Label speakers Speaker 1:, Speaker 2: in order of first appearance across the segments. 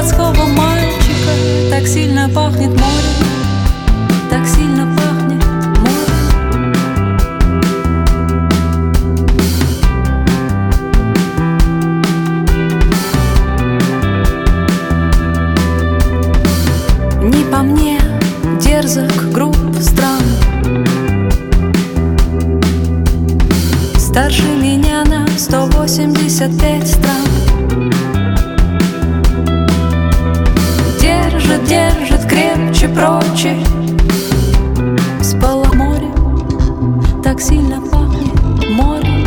Speaker 1: городского мальчика так сильно пахнет морем, так сильно пахнет море. Не по мне дерзок, груб, стран, старше меня на 185 стран. Держит, держит крепче прочее. С полуморем так сильно пахнет море,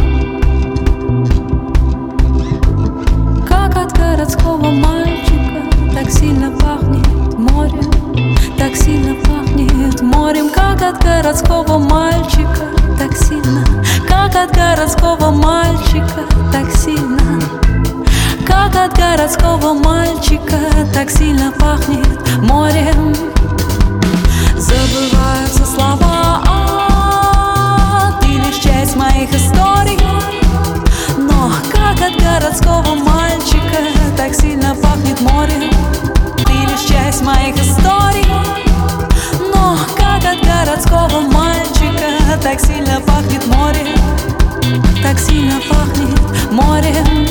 Speaker 1: как от городского мальчика так сильно пахнет морем, так сильно пахнет морем, как от городского мальчика так сильно, как от городского мальчика так сильно, как от городского мальчика так сильно пахнет морем. Забываются слова, ты лишь часть моих историй, но как от городского мальчика так сильно пахнет морем. Ты лишь часть моих историй, но как от городского мальчика так сильно пахнет морем, так сильно пахнет морем.